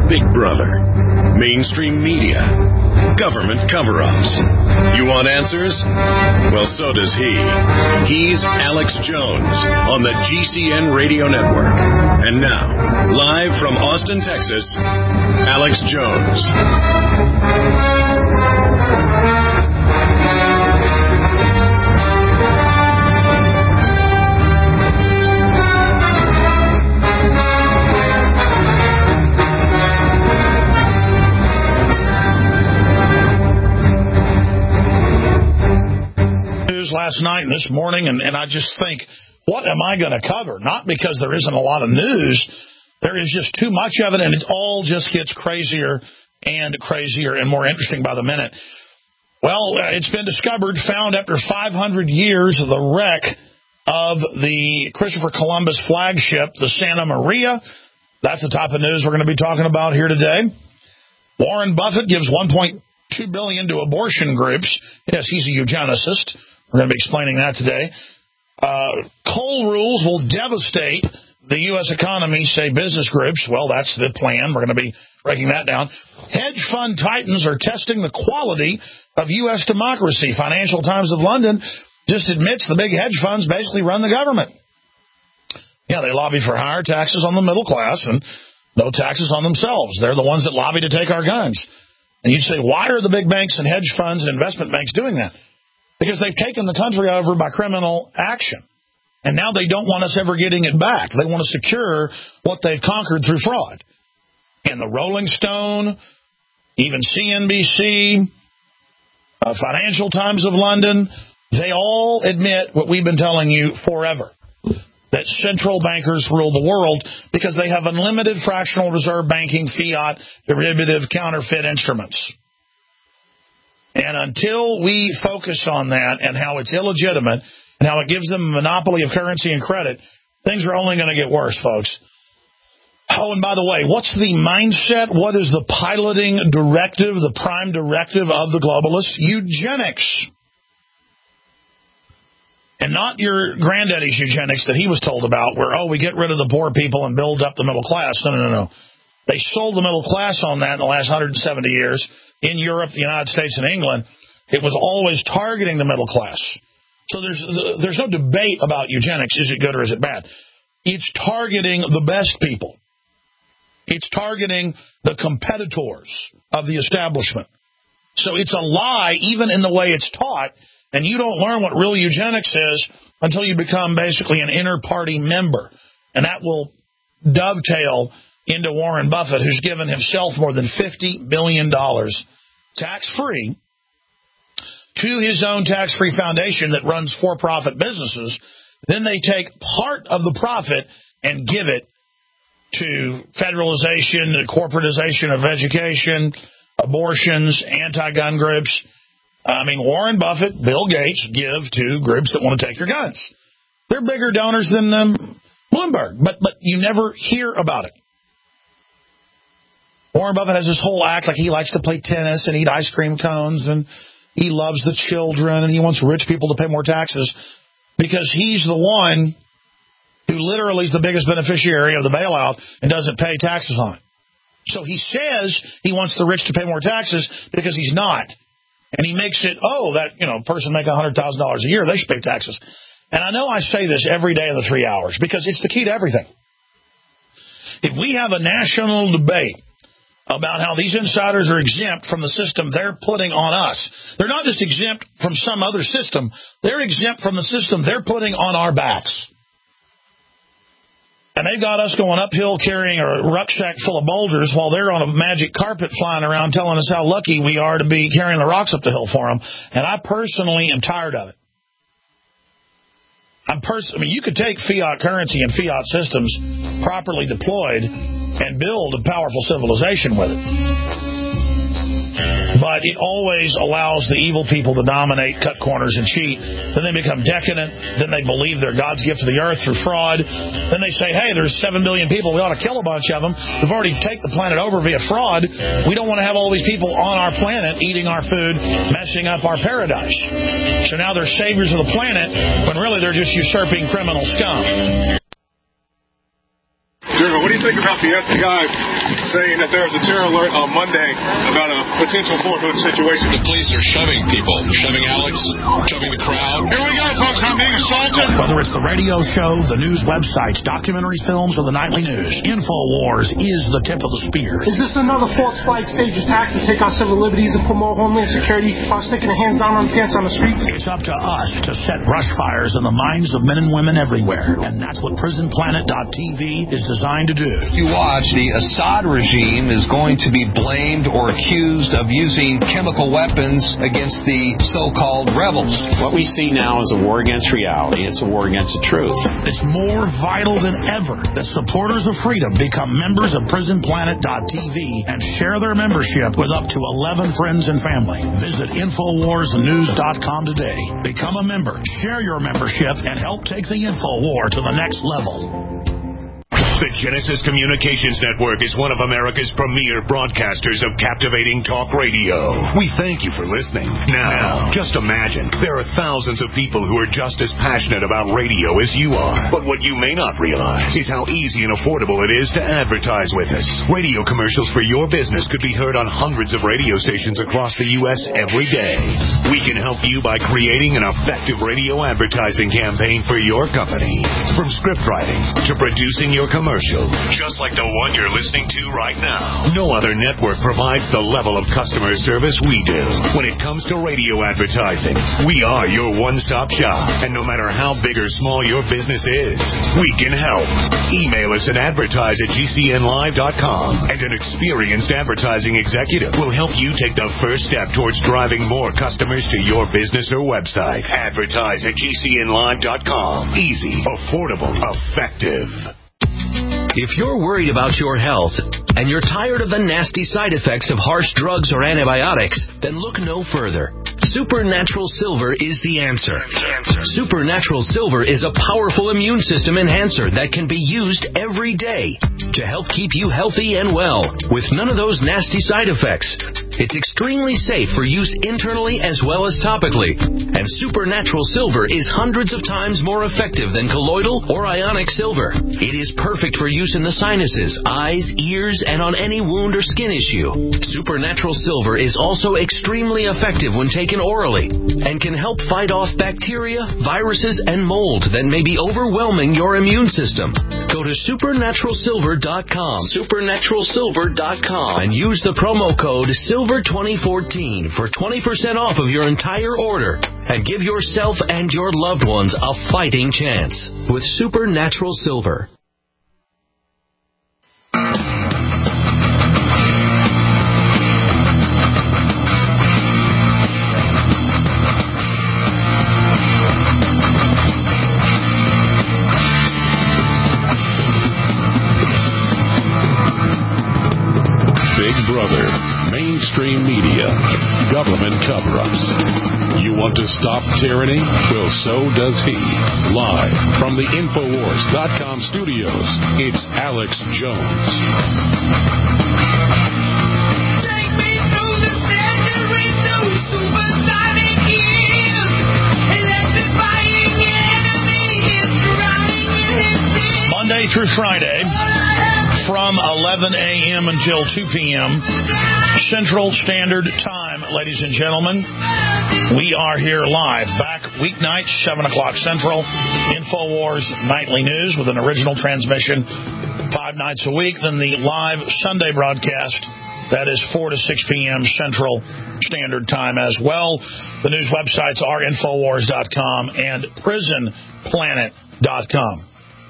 Big Brother, mainstream media, government cover-ups. You want answers? Well, so does he. He's Alex Jones on the GCN Radio Network. And now, live from Austin, Texas, Alex Jones. Last night and this morning, and I just think, what am I going to cover? Not because there isn't a lot of news. There is just too much of it, and it all just gets crazier and crazier and more interesting by the minute. Well, it's been discovered, found after 500 years, the wreck of the Christopher Columbus flagship, the Santa Maria. That's the type of news we're going to be talking about here today. Warren Buffett gives $1.2 billion to abortion groups. Yes, he's a eugenicist. We're going to be explaining that today. Coal rules will devastate the U.S. economy, say business groups. Well, that's the plan. We're going to be breaking that down. Hedge fund titans are testing the quality of U.S. democracy. Financial Times of London just admits the big hedge funds basically run the government. Yeah, they lobby for higher taxes on the middle class and no taxes on themselves. They're the ones that lobby to take our guns. And you'd say, why are the big banks and hedge funds and investment banks doing that? Because they've taken the country over by criminal action. And now they don't want us ever getting it back. They want to secure what they've conquered through fraud. And the Rolling Stone, even CNBC, Financial Times of London, they all admit what we've been telling you forever, that central bankers rule the world because they have unlimited fractional reserve banking, fiat, derivative, counterfeit instruments. And until we focus on that and how it's illegitimate and how it gives them a monopoly of currency and credit, things are only going to get worse, folks. Oh, and by the way, what's the mindset? What is the piloting directive, the prime directive of the globalists? Eugenics. And not your granddaddy's eugenics that he was told about where, we get rid of the poor people and build up the middle class. No. They sold the middle class on that in the last 170 years. In Europe, the United States, and England, it was always targeting the middle class. So there's no debate about eugenics. Is it good or is it bad? It's targeting the best people. It's targeting the competitors of the establishment. So it's a lie even in the way it's taught, and you don't learn what real eugenics is until you become basically an inter-party member. And that will dovetail into Warren Buffett, who's given himself more than $50 billion tax-free to his own tax-free foundation that runs for-profit businesses. Then they take part of the profit and give it to federalization, the corporatization of education, abortions, anti-gun groups. Warren Buffett, Bill Gates give to groups that want to take your guns. They're bigger donors than Bloomberg, but you never hear about it. Warren Buffett has this whole act like he likes to play tennis and eat ice cream cones, and he loves the children, and he wants rich people to pay more taxes because he's the one who literally is the biggest beneficiary of the bailout and doesn't pay taxes on it. So he says he wants the rich to pay more taxes because he's not. And he makes it, person making $100,000 a year, they should pay taxes. And I know I say this every day of the 3 hours because it's the key to everything. If we have a national debate about how these insiders are exempt from the system they're putting on us. They're not just exempt from some other system. They're exempt from the system they're putting on our backs. And they've got us going uphill carrying a rucksack full of boulders while they're on a magic carpet flying around telling us how lucky we are to be carrying the rocks up the hill for them. And I personally am tired of it. You could take fiat currency and fiat systems properly deployed and build a powerful civilization with it. But it always allows the evil people to dominate, cut corners, and cheat. Then they become decadent. Then they believe they're God's gift to the earth through fraud. Then they say, hey, there's 7 billion people. We ought to kill a bunch of them. We've already taken the planet over via fraud. We don't want to have all these people on our planet eating our food, messing up our paradise. So now they're saviors of the planet when really they're just usurping criminal scum. Jeremy, what do you think about the FBI saying that there was a terror alert on Monday about a potential Fort Hood situation? The police are shoving people, shoving Alex, shoving the crowd. Here we go, folks. I'm being assaulted. Whether it's the radio show, the news websites, documentaries, films, or the nightly news, InfoWars is the tip of the spear. Is this another false flag stage attack to take our civil liberties and promote homeland security while sticking their hands down on cats on the streets? It's up to us to set brush fires in the minds of men and women everywhere, and that's what PrisonPlanet.tv is designed to do. You watch, the Assad regime is going to be blamed or accused of using chemical weapons against the so-called rebels. What we see now is a war against reality. It's a war against the truth. It's more vital than ever that supporters of freedom become members of PrisonPlanet.tv and share their membership with up to 11 friends and family. Visit InfoWarsNews.com today. Become a member, share your membership, and help take the InfoWar to the next level. The Genesis Communications Network is one of America's premier broadcasters of captivating talk radio. We thank you for listening. Now, just imagine, there are thousands of people who are just as passionate about radio as you are. But what you may not realize is how easy and affordable it is to advertise with us. Radio commercials for your business could be heard on hundreds of radio stations across the U.S. every day. We can help you by creating an effective radio advertising campaign for your company. From script writing to producing your commercial, just like the one you're listening to right now. No other network provides the level of customer service we do. When it comes to radio advertising, we are your one-stop shop. And no matter how big or small your business is, we can help. Email us at advertise@gcnlive.com, and an experienced advertising executive will help you take the first step towards driving more customers to your business or website. Advertise@gcnlive.com. Easy, affordable, effective. If you're worried about your health and you're tired of the nasty side effects of harsh drugs or antibiotics, then look no further. Supernatural Silver is the answer. Supernatural Silver is a powerful immune system enhancer that can be used every day to help keep you healthy and well with none of those nasty side effects. It's extremely safe for use internally as well as topically. And Supernatural Silver is hundreds of times more effective than colloidal or ionic silver. It is perfect for use in the sinuses, eyes, ears, and on any wound or skin issue. Supernatural Silver is also extremely effective when taken orally and can help fight off bacteria, viruses, and mold that may be overwhelming your immune system. Go to supernaturalsilver.com, supernaturalsilver.com, and use the promo code SILVER2014 for 20% off of your entire order, and give yourself and your loved ones a fighting chance with Supernatural Silver. Brother, mainstream media, government cover-ups. You want to stop tyranny? Well, so does he. Live from the Infowars.com studios, it's Alex Jones. Take me through the centuries, through supersonic years, electrifying enemies, drowning in his tears. Monday through Friday, from 11 a.m. until 2 p.m. Central Standard Time, ladies and gentlemen. We are here live, back weeknights, 7 o'clock Central, InfoWars Nightly News with an original transmission 5 nights a week. Then the live Sunday broadcast, that is 4 to 6 p.m. Central Standard Time as well. The news websites are Infowars.com and PrisonPlanet.com.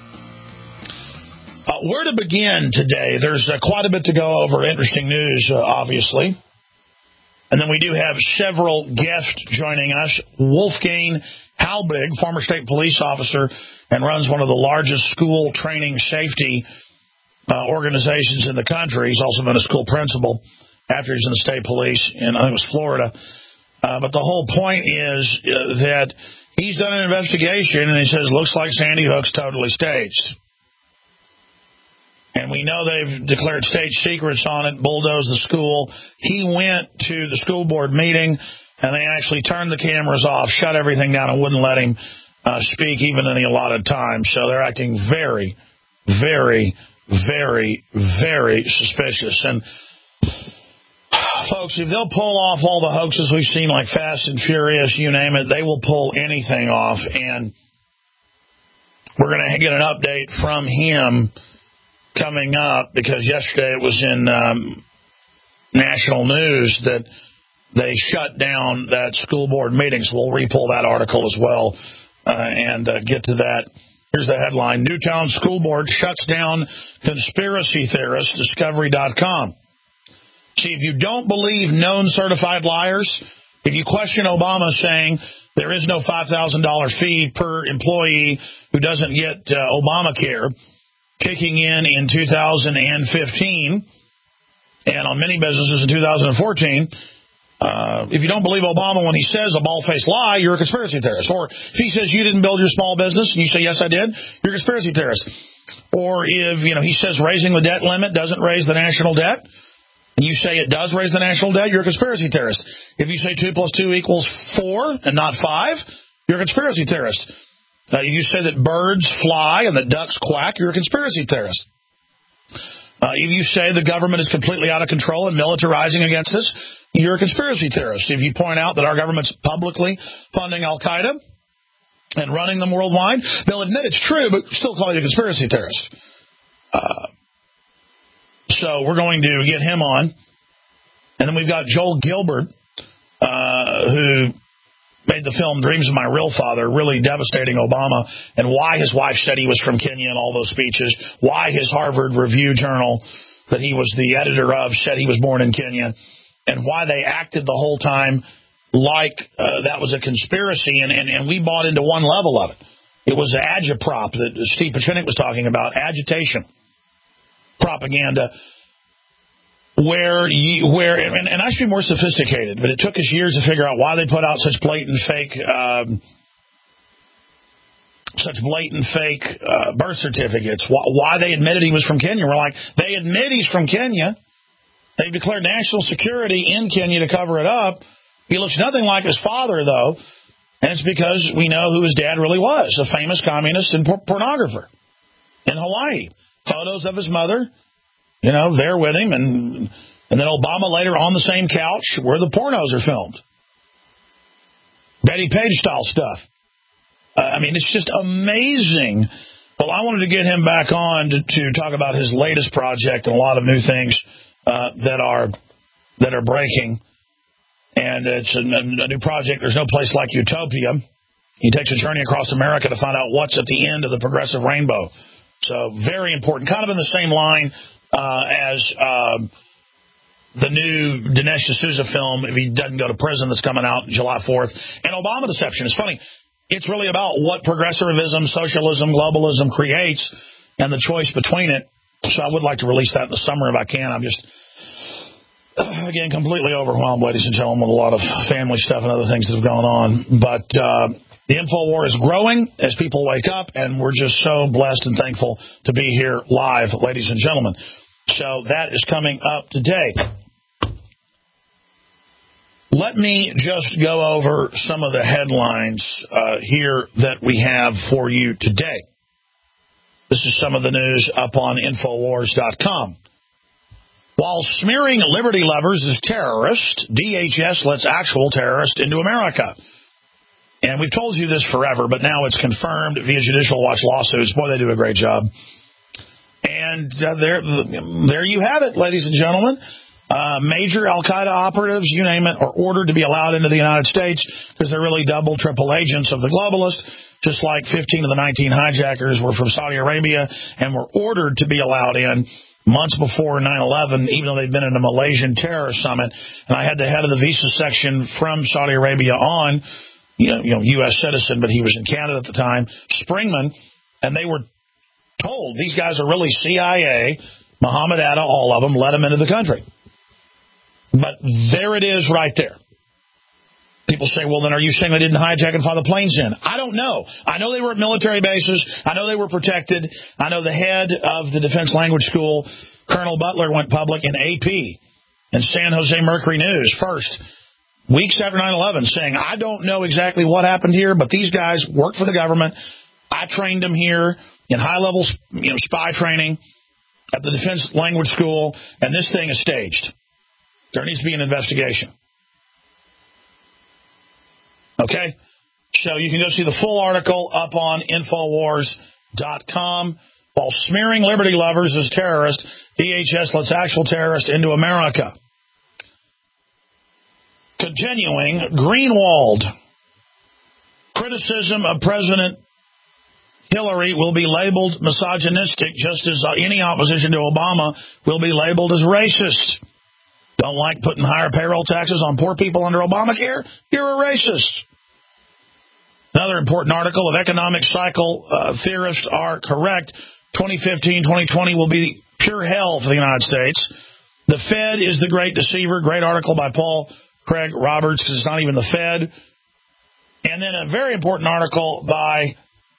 Where to begin today? There's quite a bit to go over. Interesting news, obviously. And then we do have several guests joining us. Wolfgang Halbig, former state police officer, and runs one of the largest school training safety organizations in the country. He's also been a school principal after he was in the state police in, I think it was Florida. But the whole point is that he's done an investigation, and he says, looks like Sandy Hook's totally staged. And we know they've declared state secrets on it, bulldozed the school. He went to the school board meeting, and they actually turned the cameras off, shut everything down, and wouldn't let him speak even in the allotted time. So they're acting very, very very, very suspicious. And, folks, if they'll pull off all the hoaxes we've seen, like Fast and Furious, you name it, they will pull anything off. And we're going to get an update from him coming up, because yesterday it was in national news that they shut down that school board meeting. So we'll re-pull that article as well and get to that. Here's the headline: Newtown School Board shuts down conspiracy theorist Discovery.com. See, if you don't believe known certified liars, if you question Obama saying there is no $5,000 fee per employee who doesn't get Obamacare kicking in 2015, and on many businesses in 2014, if you don't believe Obama when he says a bald-faced lie, you're a conspiracy theorist. Or if he says you didn't build your small business and you say, yes, I did, you're a conspiracy theorist. Or if he says raising the debt limit doesn't raise the national debt, and you say it does raise the national debt, you're a conspiracy theorist. If you say 2 + 2 = 4 and not 5, you're a conspiracy theorist. If you say that birds fly and that ducks quack, you're a conspiracy theorist. If you say the government is completely out of control and militarizing against us, you're a conspiracy theorist. If you point out that our government's publicly funding Al-Qaeda and running them worldwide, they'll admit it's true, but still call you a conspiracy theorist. So we're going to get him on. And then we've got Joel Gilbert, who made the film Dreams of My Real Father, really devastating Obama, and why his wife said he was from Kenya in all those speeches, why his Harvard Review Journal that he was the editor of said he was born in Kenya, and why they acted the whole time like that was a conspiracy, and we bought into one level of it. It was agitprop that Steve Pachinik was talking about, agitation, propaganda, where I should be more sophisticated, but it took us years to figure out why they put out such blatant fake birth certificates, why they admitted he was from Kenya. We're like, they admit he's from Kenya. They've declared national security in Kenya to cover it up. He looks nothing like his father, though, and it's because we know who his dad really was, a famous communist and pornographer in Hawaii. Photos of his mother, there with him, and then Obama later on the same couch where the pornos are filmed. Betty Page-style stuff. It's just amazing. Well, I wanted to get him back on to talk about his latest project and a lot of new things that are breaking. And it's a new project. There's no place like Utopia. He takes a journey across America to find out what's at the end of the progressive rainbow. So very important. Kind of in the same line as the new Dinesh D'Souza film, if he doesn't go to prison, that's coming out July 4th. And Obama deception. It's funny. It's really about what progressivism, socialism, globalism creates and the choice between it. So I would like to release that in the summer if I can. I'm just, again, completely overwhelmed, ladies and gentlemen, with a lot of family stuff and other things that have gone on. But the InfoWar is growing as people wake up, and we're just so blessed and thankful to be here live, ladies and gentlemen. So that is coming up today. Let me just go over some of the headlines here that we have for you today. This is some of the news up on Infowars.com. While smearing Liberty lovers as terrorists, DHS lets actual terrorists into America. And we've told you this forever, but now it's confirmed via Judicial Watch lawsuits. Boy, they do a great job. And there you have it, ladies and gentlemen. Major Al-Qaeda operatives, you name it, are ordered to be allowed into the United States because they're really double, triple agents of the globalists, just like 15 of the 19 hijackers were from Saudi Arabia and were ordered to be allowed in months before 9/11, even though they'd been in a Malaysian terrorist summit. And I had the head of the visa section from Saudi Arabia on, U.S. citizen, but he was in Canada at the time, Springman, and they were told these guys are really CIA, Mohammed Atta, all of them, let them into the country. But there it is right there. People say, well, then are you saying they didn't hijack and fly the planes in? I don't know. I know they were at military bases. I know they were protected. I know the head of the Defense Language School, Colonel Butler, went public in AP and San Jose Mercury News first, weeks after 9/11, saying, I don't know exactly what happened here, but these guys worked for the government. I trained them here in high-level spy training. at the Defense Language School, and this thing is staged. There needs to be an investigation. Okay? So you can go see the full article up on Infowars.com. While smearing liberty lovers as terrorists, DHS lets actual terrorists into America. Continuing, Greenwald. Criticism of President Hillary will be labeled misogynistic, just as any opposition to Obama will be labeled as racist. Don't like putting higher payroll taxes on poor people under Obamacare? You're a racist. Another important article of economic cycle theorists are correct. 2015-2020 will be pure hell for the United States. The Fed is the great deceiver. Great article by Paul Craig Roberts, because it's not even the Fed. And then a very important article by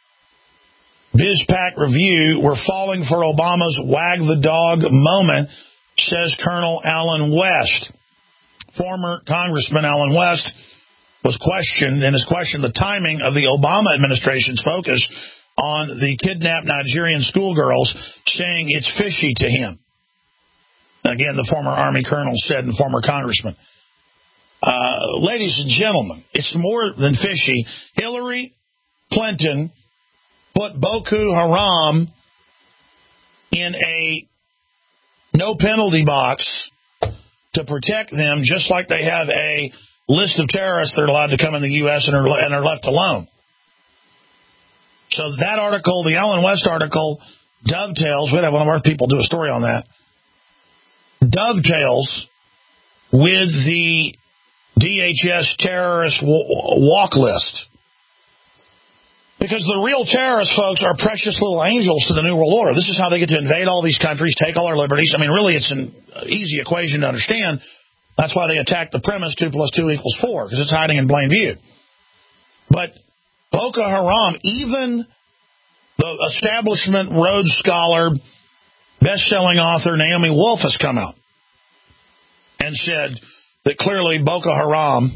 BizPac Review. We're falling for Obama's wag the dog moment, says Colonel Allen West. Former Congressman Allen West was questioned, and has questioned the timing of the Obama administration's focus on the kidnapped Nigerian schoolgirls, saying it's fishy to him. Again, the former Army colonel said, and former congressman. Ladies and gentlemen, it's more than fishy. Hillary Clinton put Boko Haram in a no-penalty box to protect them, just like they have a list of terrorists that are allowed to come in the U.S. and are left alone. So that article, the Allen West article, dovetails. We'd have one of our people do a story on that. Dovetails with the DHS terrorist walk list. Because the real terrorists, folks, are precious little angels to the New World Order. This is how they get to invade all these countries, take all our liberties. I mean, really, it's an easy equation to understand. That's why they attack the premise 2 + 2 = 4, because it's hiding in plain view. But Boko Haram, even the establishment Rhodes Scholar, best-selling author Naomi Wolf has come out and said that clearly Boko Haram,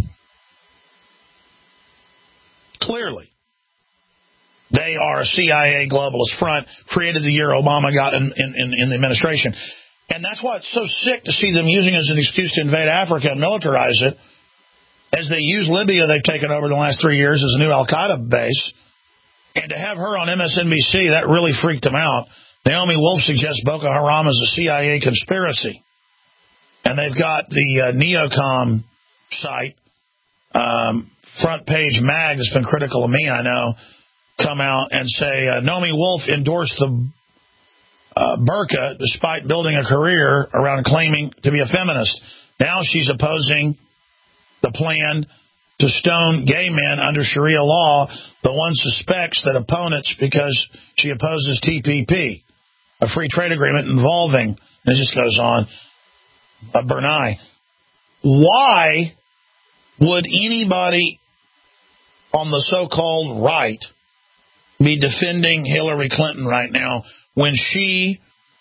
they are a CIA globalist front created the year Obama got in the administration. And that's why it's so sick to see them using it as an excuse to invade Africa and militarize it. As they use Libya, they've taken over the last 3 years as a new al-Qaeda base. And to have her on MSNBC, that really freaked them out. Naomi Wolf suggests Boko Haram is a CIA conspiracy. And they've got the Neocom site, Front Page Mag, that's been critical of me, I know, come out and say Naomi Wolf endorsed the burqa despite building a career around claiming to be a feminist. Now she's opposing the plan to stone gay men under Sharia law. The one suspects that opponents because she opposes TPP, a free trade agreement involving, and it just goes on, Brunei. Why would anybody on the so-called right be defending Hillary Clinton right now when she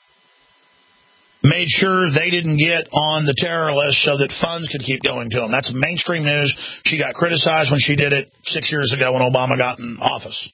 made sure they didn't get on the terror list so that funds could keep going to them? That's mainstream news. She got criticized when she did it 6 years ago when Obama got in office.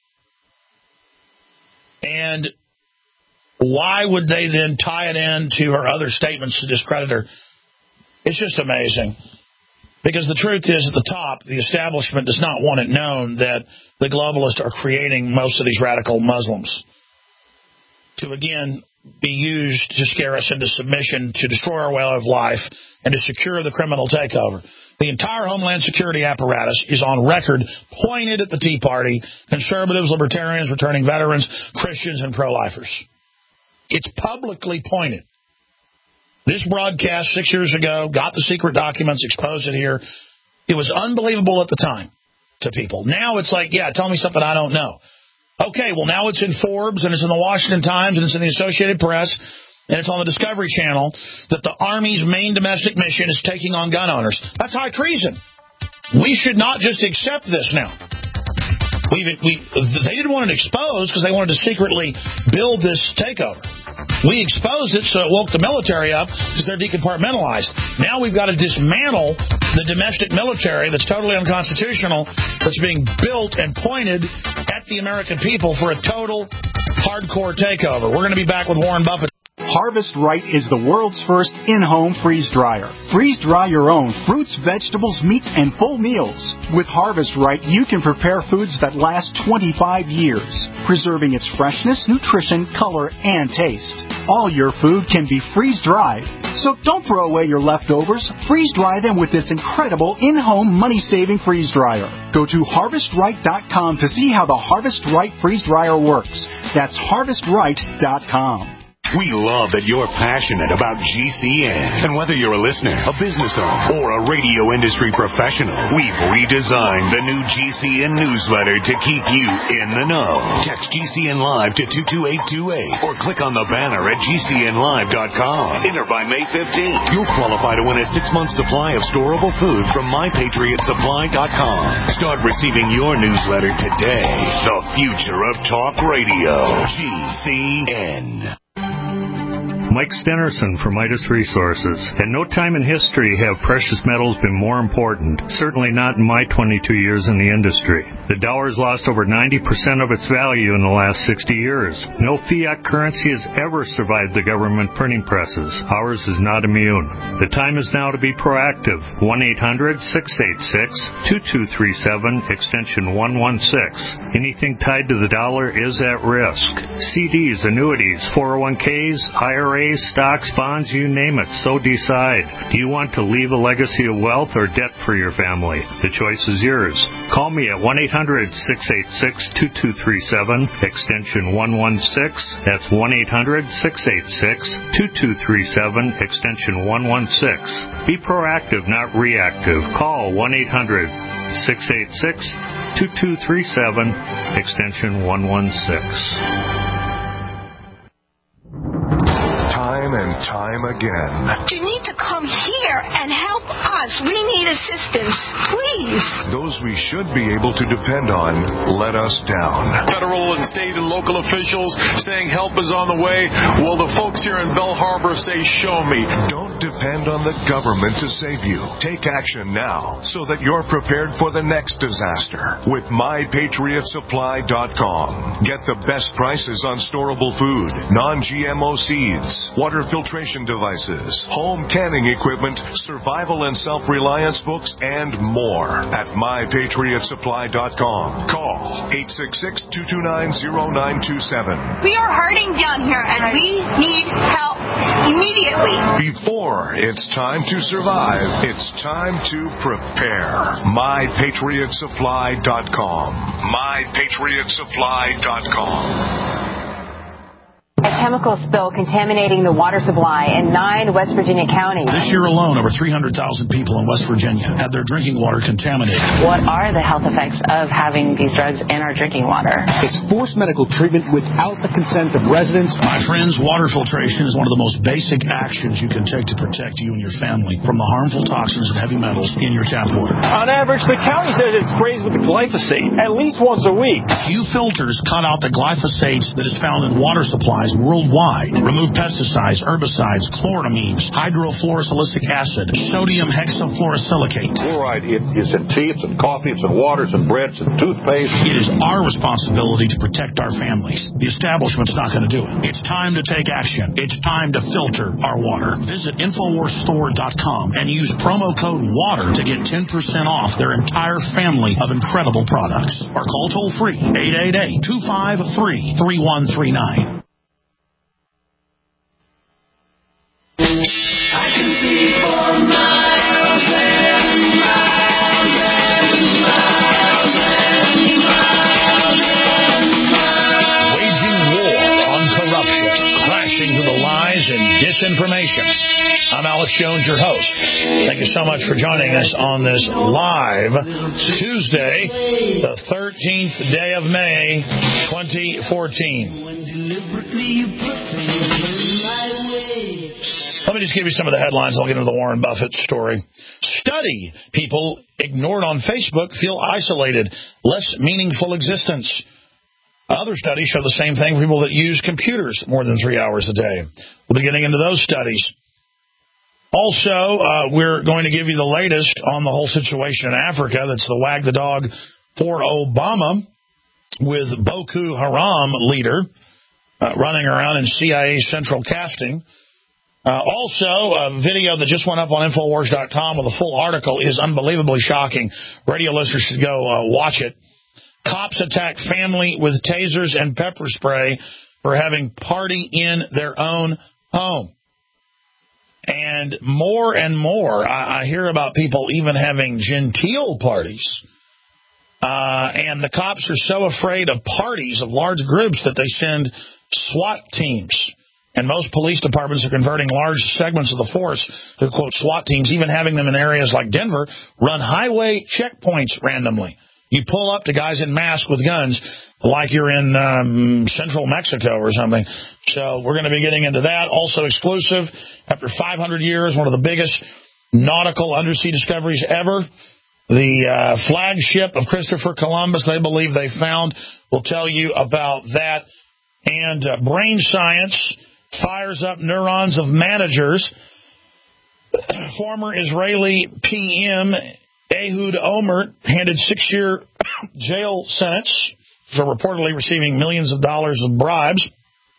And why would they then tie it in to her other statements to discredit her? It's just amazing. Because the truth is, at the top, the establishment does not want it known that the globalists are creating most of these radical Muslims to, again, be used to scare us into submission, to destroy our way of life, and to secure the criminal takeover. The entire Homeland Security apparatus is on record, pointed at the Tea Party, conservatives, libertarians, returning veterans, Christians, and pro-lifers. It's publicly pointed. This broadcast 6 years ago got the secret documents, exposed it here. It was unbelievable at the time to people. Now it's like, yeah, tell me something I don't know. Okay, well, now it's in Forbes, and it's in the Washington Times, and it's in the Associated Press, and it's on the Discovery Channel that the Army's main domestic mission is taking on gun owners. That's high treason. We should not just accept this now. They didn't want it exposed because they wanted to secretly build this takeover. We exposed it so it woke the military up because they're decompartmentalized. Now we've got to dismantle the domestic military that's totally unconstitutional, that's being built and pointed at the American people for a total hardcore takeover. We're going to be back with Warren Buffett. Harvest Right is the world's first in-home freeze dryer. Freeze dry your own fruits, vegetables, meats, and full meals. With Harvest Right, you can prepare foods that last 25 years, preserving its freshness, nutrition, color, and taste. All your food can be freeze-dried, so don't throw away your leftovers. Freeze-dry them with this incredible in-home money-saving freeze dryer. Go to HarvestRight.com to see how the Harvest Right freeze dryer works. That's HarvestRight.com. We love that you're passionate about GCN. And whether you're a listener, a business owner, or a radio industry professional, we've redesigned the new GCN newsletter to keep you in the know. Text GCN Live to 22828 or click on the banner at GCNLive.com. Enter by May 15th. You'll qualify to win a 6-month supply of storable food from MyPatriotSupply.com. Start receiving your newsletter today. The future of talk radio. GCN. Mike Stenerson from Midas Resources. At no time in history have precious metals been more important, certainly not in my 22 years in the industry. The dollar has lost over 90% of its value in the last 60 years. No fiat currency has ever survived the government printing presses. Ours is not immune. The time is now to be proactive. 1-800-686-2237, extension 116. Anything tied to the dollar is at risk. CDs, annuities, 401ks, IRAs, stocks, bonds, you name it, so decide. Do you want to leave a legacy of wealth or debt for your family? The choice is yours. Call me at 1-800-686-2237, extension 116. That's 1-800-686-2237, extension 116. Be proactive, not reactive. Call 1-800-686-2237, extension 116. Time and time again. You need to come here and help us. We need assistance, please. Those we should be able to depend on let us down. Federal and state and local officials saying help is on the way. Well, the folks here in Belle Harbor say, show me. Don't depend on the government to save you. Take action now so that you're prepared for the next disaster with MyPatriotSupply.com. Get the best prices on storable food, non-GMO seeds, water filtration devices, home canning equipment, survival and self-reliance books, and more at MyPatriotSupply.com. Call 866-229-0927. We are hurting down here, and we need help immediately. Before it's time to survive, it's time to prepare. MyPatriotSupply.com. MyPatriotSupply.com. A chemical spill contaminating the water supply in 9 West Virginia counties. This year alone, over 300,000 people in West Virginia had their drinking water contaminated. What are the health effects of having these drugs in our drinking water? It's forced medical treatment without the consent of residents. My friends, water filtration is one of the most basic actions you can take to protect you and your family from the harmful toxins and heavy metals in your tap water. On average, the county says it sprays with glyphosate at least once a week. Few filters cut out the glyphosate that is found in water supplies worldwide. Remove pesticides, herbicides, chloramines, hydrofluorosilicic acid, sodium hexafluorosilicate. Fluoride is in tea, it's in coffee, it's in water, it's in bread, it's in toothpaste. It is our responsibility to protect our families. The establishment's not going to do it. It's time to take action. It's time to filter our water. Visit InfoWarsStore.com and use promo code WATER to get 10% off their entire family of incredible products. Or call toll-free 888-253-3139. I can see for miles and miles and miles and miles and miles. Waging war on corruption, crashing through the lies and disinformation. I'm Alex Jones, your host. Thank you so much for joining us on this live Tuesday, the 13th day of May, 2014. Let me just give you some of the headlines. I'll get into the Warren Buffett story. Study. People ignored on Facebook feel isolated. Less meaningful existence. Other studies show the same thing for people that use computers more than 3 hours a day. We'll be getting into those studies. Also, we're going to give you the latest on the whole situation in Africa. That's the wag the dog for Obama with Boko Haram leader. running around in CIA central casting. Also, a video that just went up on Infowars.com with a full article is unbelievably shocking. Radio listeners should go watch it. Cops attack family with tasers and pepper spray for having party in their own home. And more, I hear about people even having genteel parties. And the cops are so afraid of parties of large groups that they send SWAT teams. And most police departments are converting large segments of the force to, quote, SWAT teams, even having them in areas like Denver run highway checkpoints randomly. You pull up to guys in masks with guns like you're in central Mexico or something. So we're going to be getting into that. Also exclusive, after 500 years, one of the biggest nautical undersea discoveries ever. The flagship of Christopher Columbus, they believe they found. We'll tell you about that. And brain science fires up neurons of managers. Former Israeli PM Ehud Olmert handed 6-year jail sentence for reportedly receiving millions of dollars of bribes.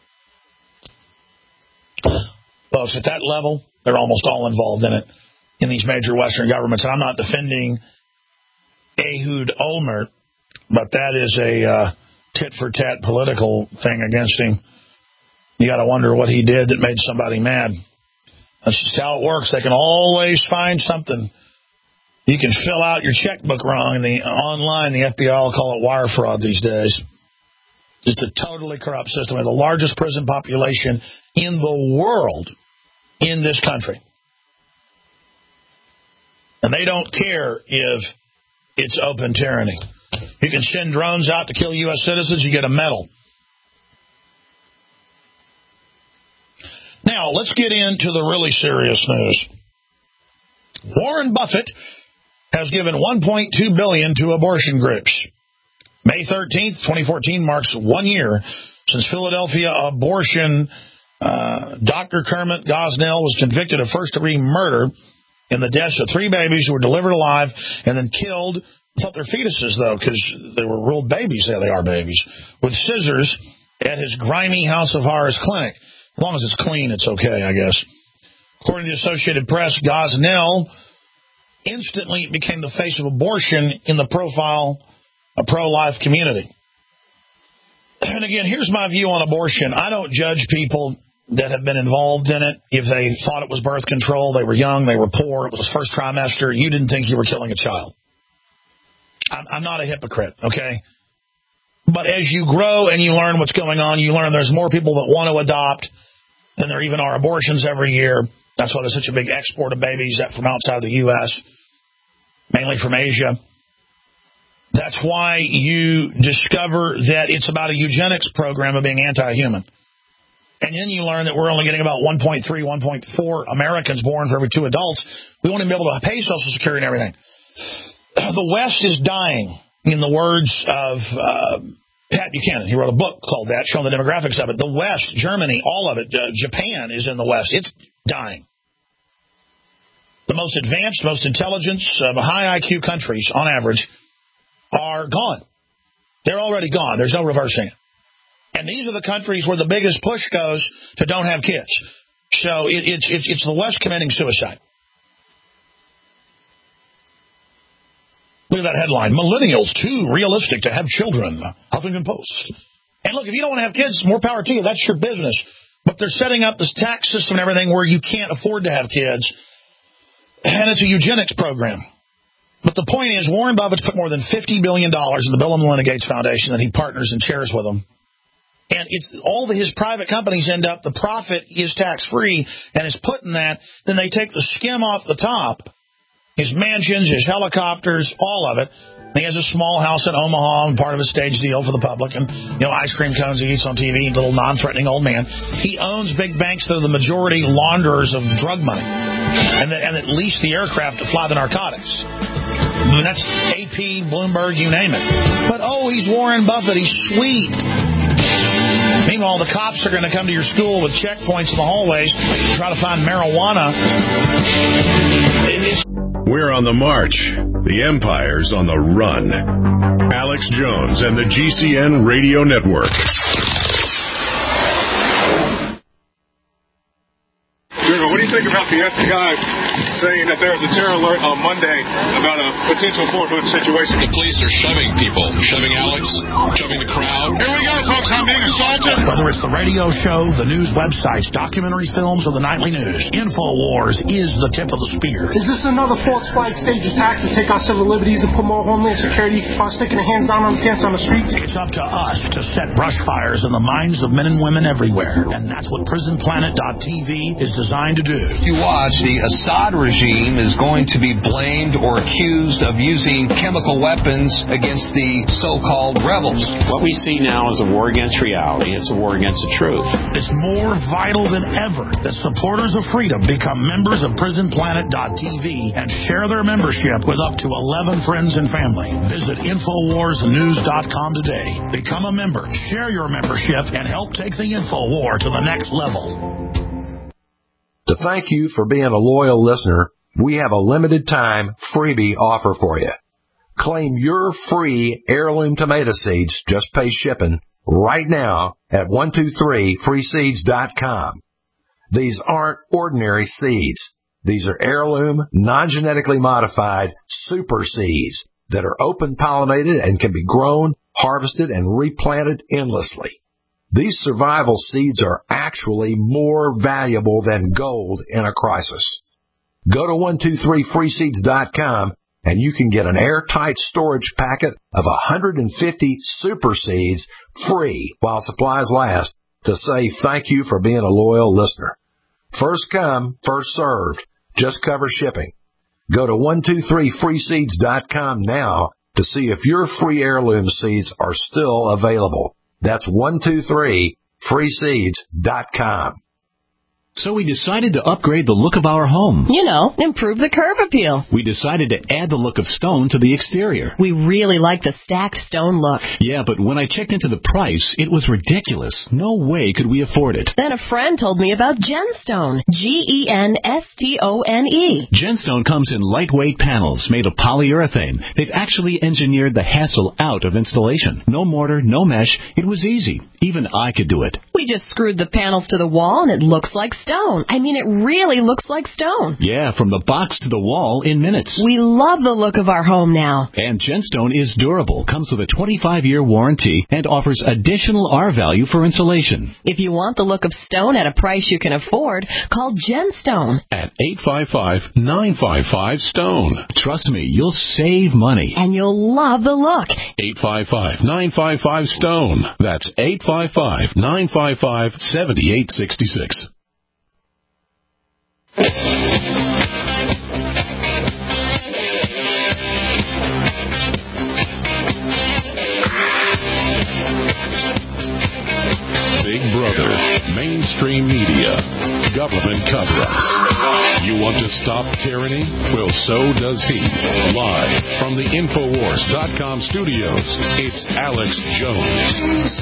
Folks, at that level, they're almost all involved in it in these major Western governments. And I'm not defending Ehud Olmert, but that is a tit-for-tat political thing against him. You got to wonder what he did that made somebody mad. That's just how it works. They can always find something. You can fill out your checkbook wrong online. The FBI will call it wire fraud these days. It's a totally corrupt system. We have the largest prison population in the world in this country. And they don't care if it's open tyranny. You can send drones out to kill U.S. citizens, you get a medal. Now, let's get into the really serious news. Warren Buffett has given $1.2 billion to abortion groups. May 13th, 2014 marks 1 year since Philadelphia abortion Dr. Kermit Gosnell was convicted of first-degree murder in the deaths of 3 babies who were delivered alive and then killed. I thought they're fetuses, though, because they were real babies. Yeah, they are babies. With scissors at his grimy House of Horrors clinic. As long as it's clean, it's okay, I guess. According to the Associated Press, Gosnell instantly became the face of abortion in the pro-life community. And again, here's my view on abortion. I don't judge people that have been involved in it. If they thought it was birth control, they were young, they were poor, it was first trimester, you didn't think you were killing a child. I'm not a hypocrite, okay? But as you grow and you learn what's going on, you learn there's more people that want to adopt than there even are abortions every year. That's why there's such a big export of babies from outside the U.S., mainly from Asia. That's why you discover that it's about a eugenics program of being anti-human. And then you learn that we're only getting about 1.3, 1.4 Americans born for every 2 adults. We won't even be able to pay Social Security and everything. The West is dying, in the words of Pat Buchanan. He wrote a book called that, showing the demographics of it. The West, Germany, all of it, Japan is in the West. It's dying. The most advanced, most intelligent, high IQ countries, on average, are gone. They're already gone. There's no reversing it. And these are the countries where the biggest push goes to don't have kids. So it's the West committing suicide. Look at that headline. Millennials, too realistic to have children. Huffington Post. And look, if you don't want to have kids, more power to you. That's your business. But they're setting up this tax system and everything where you can't afford to have kids. And it's a eugenics program. But the point is, Warren Buffett's put more than $50 billion in the Bill and Melinda Gates Foundation that he partners and shares with them. And it's all his private companies end up, the profit is tax-free and is put in that. Then they take the skim off the top, his mansions, his helicopters, all of it. He has a small house in Omaha, and part of a stage deal for the public, and ice cream cones he eats on TV, a little non-threatening old man. He owns big banks that are the majority launderers of drug money, and that lease the aircraft to fly the narcotics. I mean, that's AP, Bloomberg, you name it. But he's Warren Buffett. He's sweet. Meanwhile, the cops are going to come to your school with checkpoints in the hallways to try to find marijuana. We're on the march. The empire's on the run. Alex Jones and the GCN Radio Network. General, what do you think about the FBI saying that there was a terror alert on Monday about a potential Fort Hood situation? The police are shoving people, shoving Alex, shoving the crowd. Here we go, folks. I'm being assaulted. Whether it's the radio show, the news websites, documentary films, or the nightly news, InfoWars is the tip of the spear. Is this another false flag stage attack to take our civil liberties and put more homeland security sticking their hands down on kids on the streets? It's up to us to set brush fires in the minds of men and women everywhere. And that's what PrisonPlanet.tv is designed to do. You watch, the Assad regime is going to be blamed or accused of using chemical weapons against the so-called rebels. What we see now is a war against reality. It's a war against the truth. It's more vital than ever that supporters of freedom become members of PrisonPlanet.tv and share their membership with up to 11 friends and family. Visit InfoWarsNews.com today. Become a member, share your membership, and help take the InfoWar to the next level. To thank you for being a loyal listener, we have a limited time freebie offer for you. Claim your free heirloom tomato seeds, just pay shipping, right now at 123freeseeds.com. These aren't ordinary seeds. These are heirloom, non-genetically modified super seeds that are open pollinated and can be grown, harvested, and replanted endlessly. These survival seeds are actually more valuable than gold in a crisis. Go to 123freeseeds.com and you can get an airtight storage packet of 150 super seeds free while supplies last to say thank you for being a loyal listener. First come, first served. Just cover shipping. Go to 123freeseeds.com now to see if your free heirloom seeds are still available. That's 123freeseeds.com. So we decided to upgrade the look of our home. You know, improve the curb appeal. We decided to add the look of stone to the exterior. We really like the stacked stone look. Yeah, but when I checked into the price, it was ridiculous. No way could we afford it. Then a friend told me about Genstone. Genstone. Genstone comes in lightweight panels made of polyurethane. They've actually engineered the hassle out of installation. No mortar, no mesh. It was easy. Even I could do it. We just screwed the panels to the wall and it looks like stone. I mean, it really looks like stone. Yeah, from the box to the wall in minutes. We love the look of our home now. And Genstone is durable, comes with a 25-year warranty, and offers additional R value for insulation. If you want the look of stone at a price you can afford, call Genstone at 855-955-STONE. Trust me, you'll save money. And you'll love the look. 855-955-STONE. That's 855-955-7866. Big Brother, mainstream media, government cover-ups. You want to stop tyranny? Well, so does he. Live from the Infowars.com studios, it's Alex Jones.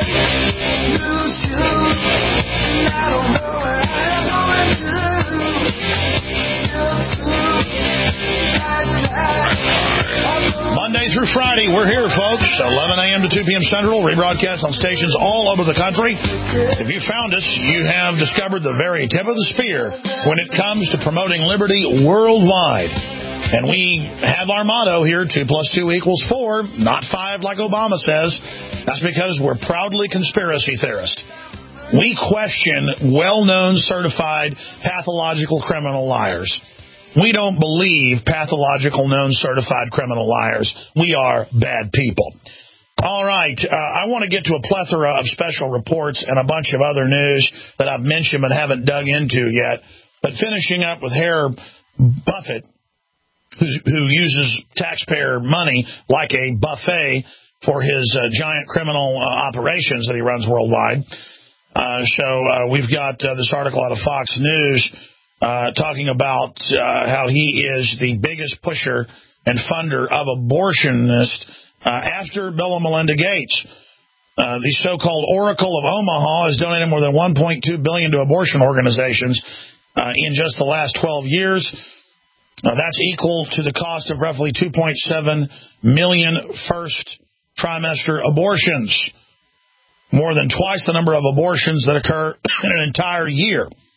Monday through Friday, we're here, folks. 11 a.m. to 2 p.m. Central. Rebroadcast on stations all over the country. If you found us, you have discovered the very tip of the spear when it comes to promoting liberty worldwide. And we have our motto here, 2 + 2 = 4, not 5 like Obama says. That's because we're proudly conspiracy theorists. We question well-known certified pathological criminal liars. We don't believe pathological, known, certified criminal liars. We are bad people. All right, I want to get to a plethora of special reports and a bunch of other news that I've mentioned but haven't dug into yet. But finishing up with Herr Buffett, who uses taxpayer money like a buffet for his giant criminal operations that he runs worldwide. So we've got this article out of Fox News talking about how he is the biggest pusher and funder of abortionists after Bill and Melinda Gates. The so-called Oracle of Omaha has donated more than $1.2 billion to abortion organizations in just the last 12 years. That's equal to the cost of roughly 2.7 million first trimester abortions, more than twice the number of abortions that occur in an entire year.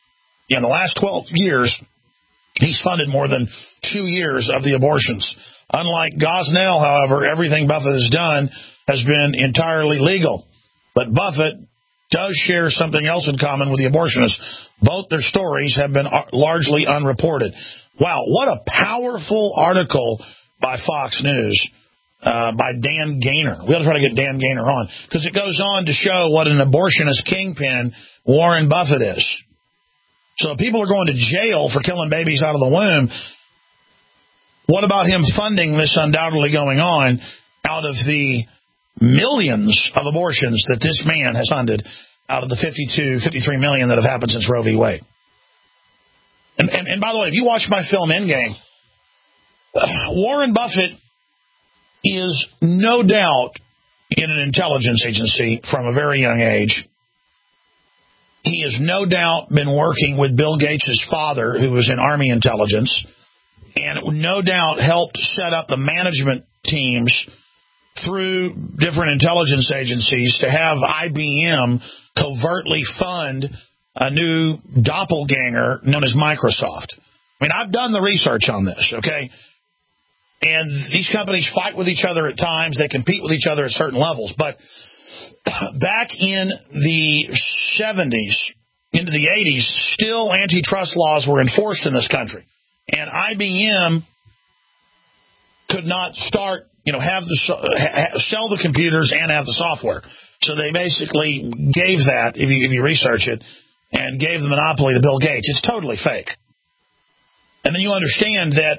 In the last 12 years, he's funded more than 2 years of the abortions. Unlike Gosnell, however, everything Buffett has done has been entirely legal. But Buffett does share something else in common with the abortionists. Both their stories have been largely unreported. Wow, what a powerful article by Fox News, by Dan Gaynor. We ought to try to get Dan Gaynor on, because it goes on to show what an abortionist kingpin Warren Buffett is. So if people are going to jail for killing babies out of the womb, what about him funding this undoubtedly going on out of the millions of abortions that this man has funded out of the 53 million that have happened since Roe v. Wade? And by the way, if you watch my film Endgame, Warren Buffett is no doubt in an intelligence agency from a very young age. He has no doubt been working with Bill Gates' father, who was in Army intelligence, and no doubt helped set up the management teams through different intelligence agencies to have IBM covertly fund a new doppelganger known as Microsoft. I mean, I've done the research on this, okay? And these companies fight with each other at times. They compete with each other at certain levels. But back in the 70s, into the 80s, still antitrust laws were enforced in this country. And IBM could not start, sell the computers and have the software. So they basically gave that, if you research it, and gave the monopoly to Bill Gates. It's totally fake. And then you understand that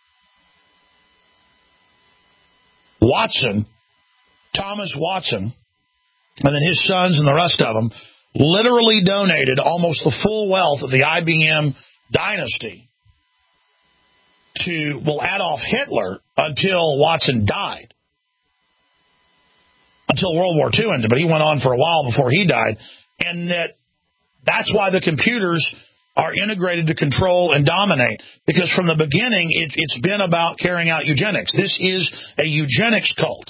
Thomas Watson, and then his sons and the rest of them, literally donated almost the full wealth of the IBM dynasty to, Adolf Hitler until Watson died. Until World War II ended, but he went on for a while before he died. And that's why the computers are integrated to control and dominate, because from the beginning it's been about carrying out eugenics. This is a eugenics cult.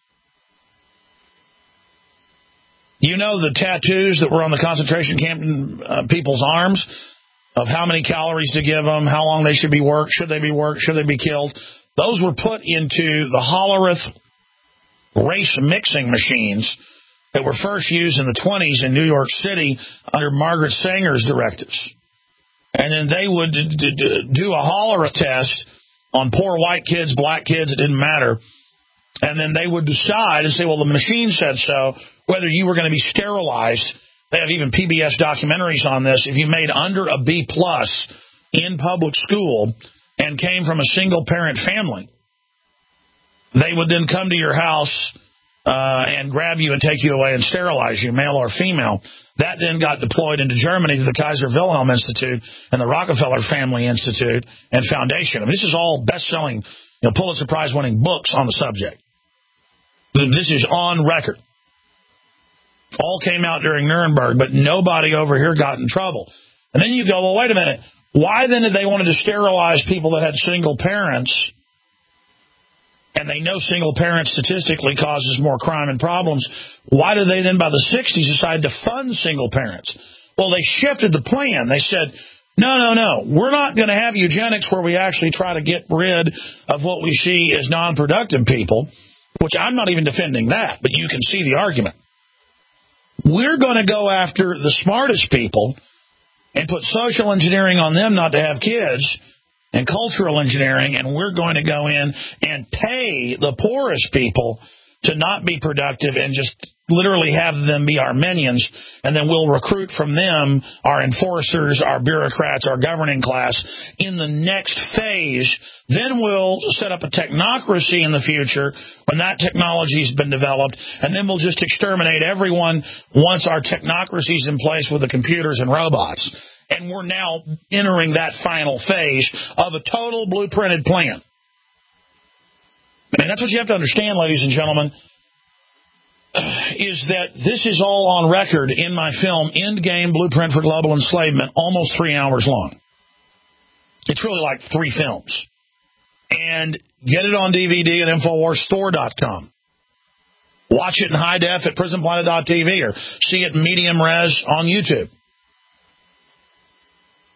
You know the tattoos that were on the concentration camp people's arms of how many calories to give them, how long they should be worked, should they be killed. Those were put into the Hollerith race mixing machines that were first used in the 20s in New York City under Margaret Sanger's directives. And then they would do a Hollerith test on poor white kids, black kids, it didn't matter. And then they would decide and say, well, the machine said so, whether you were going to be sterilized. They have even PBS documentaries on this. If you made under a B+ in public school and came from a single-parent family, they would then come to your house and grab you and take you away and sterilize you, male or female. That then got deployed into Germany to the Kaiser Wilhelm Institute and the Rockefeller Family Institute and Foundation. I mean, this is all best-selling, Pulitzer Prize-winning books on the subject. This is on record. All came out during Nuremberg, but nobody over here got in trouble. And then you go, well, wait a minute. Why then did they want to sterilize people that had single parents? And they know single parents statistically causes more crime and problems. Why did they then, by the 60s, decide to fund single parents? Well, they shifted the plan. They said, no. We're not going to have eugenics where we actually try to get rid of what we see as non-productive people, which I'm not even defending that, but you can see the argument. We're going to go after the smartest people and put social engineering on them not to have kids, and cultural engineering, and we're going to go in and pay the poorest people to not be productive and just literally have them be our minions, and then we'll recruit from them our enforcers, our bureaucrats, our governing class in the next phase. Then we'll set up a technocracy in the future when that technology's been developed, and then we'll just exterminate everyone once our technocracy's in place with the computers and robots. And we're now entering that final phase of a total blueprinted plan. And that's what you have to understand, ladies and gentlemen, is that this is all on record in my film, Endgame, Blueprint for Global Enslavement, almost 3 hours long. It's really like 3 films. And get it on DVD at InfoWarsStore.com. Watch it in high def at PrisonPlanet.tv or see it in medium res on YouTube.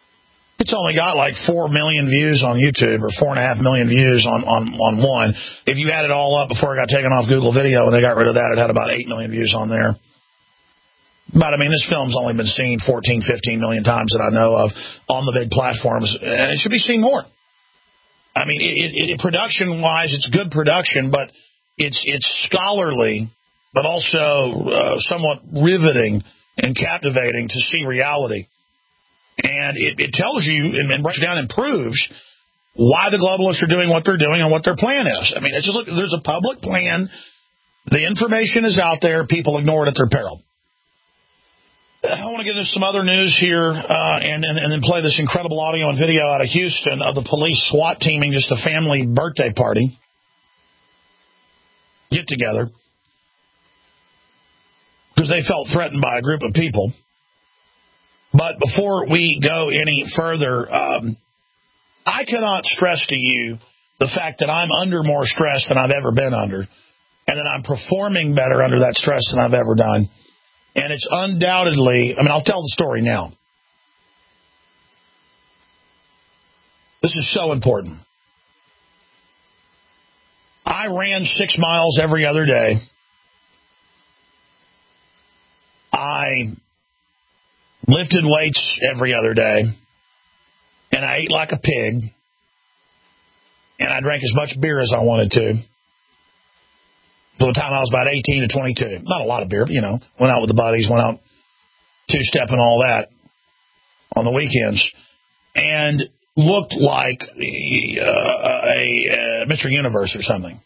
it's only got like 4 million views on YouTube or 4.5 million views on one. If you add it all up before it got taken off Google Video and they got rid of that, it had about 8 million views on there. But, I mean, this film's only been seen 14, 15 million times that I know of on the big platforms, and it should be seen more. I mean, production-wise, it's good production, but it's scholarly, but also somewhat riveting and captivating to see reality. And it tells you and breaks down and proves why the globalists are doing what they're doing and what their plan is. I mean, it's just look, there's a public plan. The information is out there. People ignore it at their peril. I want to get into some other news here and then play this incredible audio and video out of Houston of the police SWAT teaming just a family birthday party get-together because they felt threatened by a group of people. But before we go any further, I cannot stress to you the fact that I'm under more stress than I've ever been under and that I'm performing better under that stress than I've ever done. And it's undoubtedly, I mean, I'll tell the story now. This is so important. I ran 6 miles every other day. I lifted weights every other day. And I ate like a pig. And I drank as much beer as I wanted to. For the time I was about 18 to 22. Not a lot of beer, but, went out with the buddies, went out two-stepping, all that on the weekends. And looked like a Mr. Universe or something.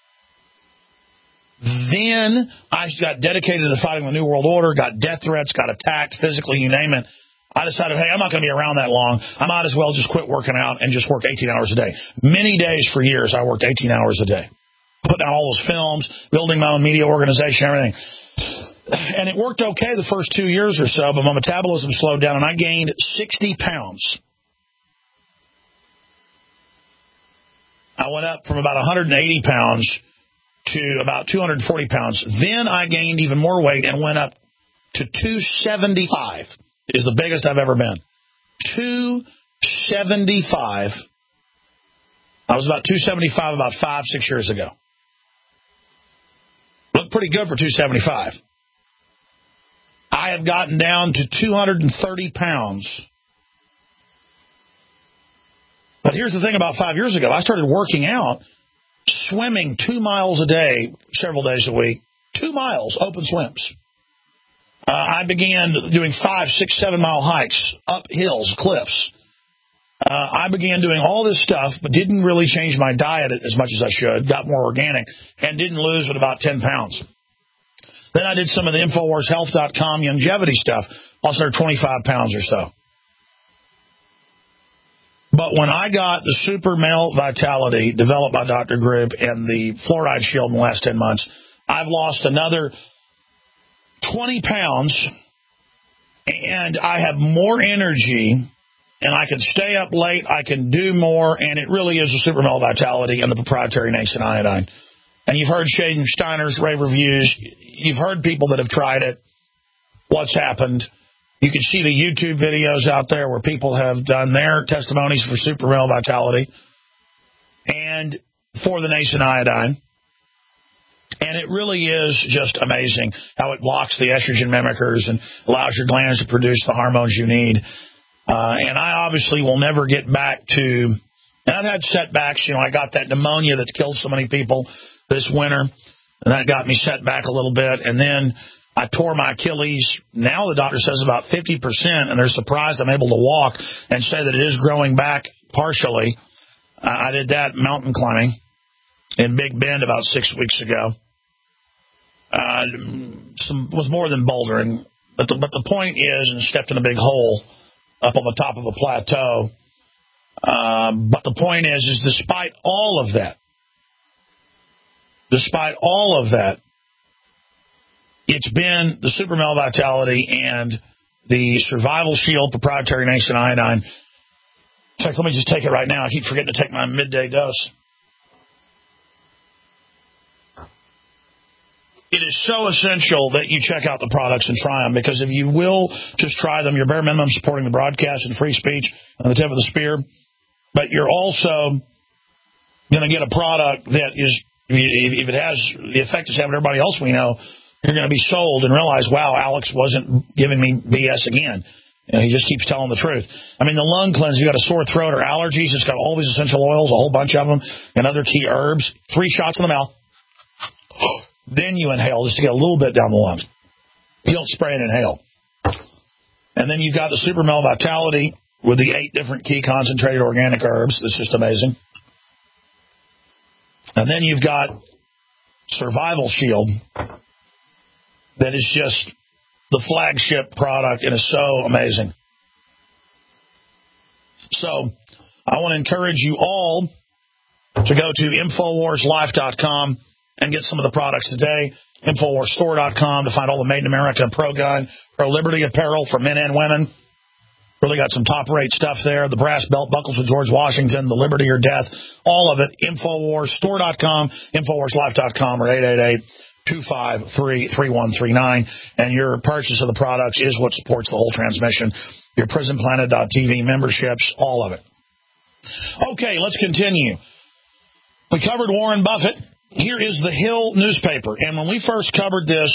Then I got dedicated to fighting the New World Order, got death threats, got attacked physically, you name it. I decided, hey, I'm not going to be around that long. I might as well just quit working out and just work 18 hours a day. Many days for years I worked 18 hours a day. Putting out all those films, building my own media organization, everything. And it worked okay the first 2 years or so, but my metabolism slowed down, and I gained 60 pounds. I went up from about 180 pounds to about 240 pounds. Then I gained even more weight and went up to 275, is the biggest I've ever been. 275. I was about 275 about 5-6 years ago. Looked pretty good for 275. I have gotten down to 230 pounds. But here's the thing about 5 years ago. I started working out, swimming 2 miles a day, several days a week. 2 miles, open swims. I began doing 5, 6, 7 mile hikes, up hills, cliffs. I began doing all this stuff, but didn't really change my diet as much as I should, got more organic, and didn't lose but about 10 pounds. Then I did some of the InfoWarsHealth.com longevity stuff, lost another 25 pounds or so. But when I got the Super Male Vitality developed by Dr. Group and the Fluoride Shield in the last 10 months, I've lost another 20 pounds, and I have more energy. And I can stay up late, I can do more, and it really is a Super Male Vitality and the proprietary Nascent Iodine. And you've heard Shaden Steiner's rave reviews. You've heard people that have tried it, what's happened. You can see the YouTube videos out there where people have done their testimonies for Super Male Vitality and for the Nascent Iodine. And it really is just amazing how it blocks the estrogen mimickers and allows your glands to produce the hormones you need. And I obviously will never get back to, and I've had setbacks. I got that pneumonia that's killed so many people this winter, and that got me set back a little bit. And then I tore my Achilles. Now the doctor says about 50%, and they're surprised I'm able to walk and say that it is growing back partially. I did that mountain climbing in Big Bend about 6 weeks ago. Was more than bouldering, but the point is, and stepped in a big hole up on the top of a plateau. But the point is despite all of that, it's been the Super Male Vitality and the Survival Shield proprietary Nascent Iodine. In fact, let me just take it right now. I keep forgetting to take my midday dose. it is so essential that you check out the products and try them, because if you will just try them, you're bare minimum supporting the broadcast and free speech on the tip of the spear, but you're also going to get a product that is, if it has the effect it's having everybody else we know, you're going to be sold and realize, wow, Alex wasn't giving me BS again. He just keeps telling the truth. I mean, the lung cleanse, you got a sore throat or allergies, it's got all these essential oils, a whole bunch of them, and other key herbs. 3 shots in the mouth. Then you inhale just to get a little bit down the lungs. You don't spray and inhale. And then you've got the Super Male Vitality with the 8 different key concentrated organic herbs. That's just amazing. And then you've got Survival Shield that is just the flagship product and is so amazing. So I want to encourage you all to go to InfoWarsLife.com and get some of the products today. InfoWarsStore.com to find all the Made in America pro-gun, pro-liberty apparel for men and women. Really got some top-rate stuff there. The brass belt buckles with George Washington, the Liberty or Death, all of it. InfoWarsStore.com, InfoWarsLife.com, or 888-253-3139. And your purchase of the products is what supports the whole transmission. Your PrisonPlanet.tv memberships, all of it. Okay, let's continue. We covered Warren Buffett. Here is the Hill newspaper. And when we first covered this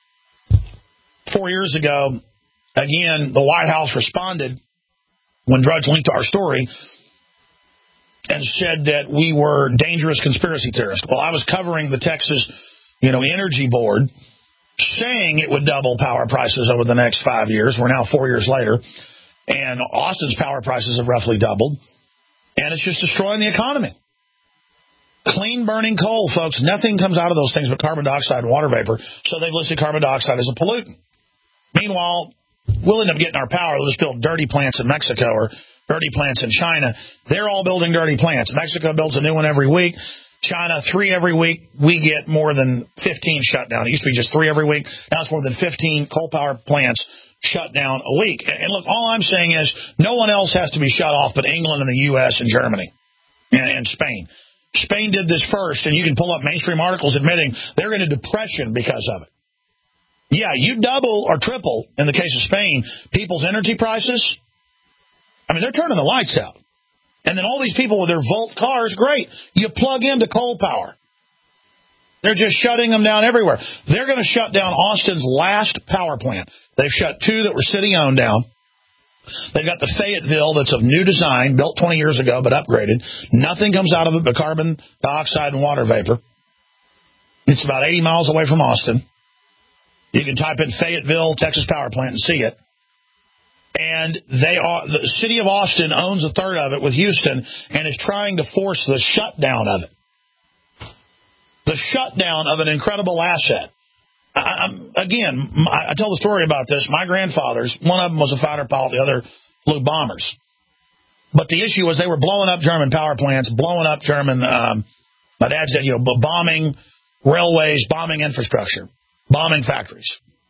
4 years ago, again, the White House responded when Drudge linked to our story and said that we were dangerous conspiracy theorists. Well, I was covering the Texas, Energy Board, saying it would double power prices over the next 5 years. We're now 4 years later, and Austin's power prices have roughly doubled, and it's just destroying the economy. Clean burning coal, folks, nothing comes out of those things but carbon dioxide and water vapor, so they've listed carbon dioxide as a pollutant. Meanwhile, we'll end up getting our power. They'll just build dirty plants in Mexico or dirty plants in China. They're all building dirty plants. Mexico builds a new one every week. China, 3 every week. We get more than 15 shut down. It used to be just 3 every week. Now it's more than 15 coal power plants shut down a week. And look, all I'm saying is no one else has to be shut off but England and the U.S. and Germany and Spain. Spain did this first, and you can pull up mainstream articles admitting they're in a depression because of it. Yeah, you double or triple, in the case of Spain, people's energy prices. I mean, they're turning the lights out. And then all these people with their Volt cars, great. You plug into coal power. They're just shutting them down everywhere. They're going to shut down Austin's last power plant. They've shut 2 that were city-owned down. They've got the Fayetteville that's of new design, built 20 years ago, but upgraded. Nothing comes out of it but carbon dioxide and water vapor. It's about 80 miles away from Austin. You can type in Fayetteville, Texas power plant and see it. And the city of Austin owns a third of it with Houston and is trying to force the shutdown of it. The shutdown of an incredible asset. I tell the story about this. My grandfathers, one of them was a fighter pilot, the other flew bombers. But the issue was they were blowing up German power plants, blowing up German, my dad said, bombing railways, bombing infrastructure, bombing factories.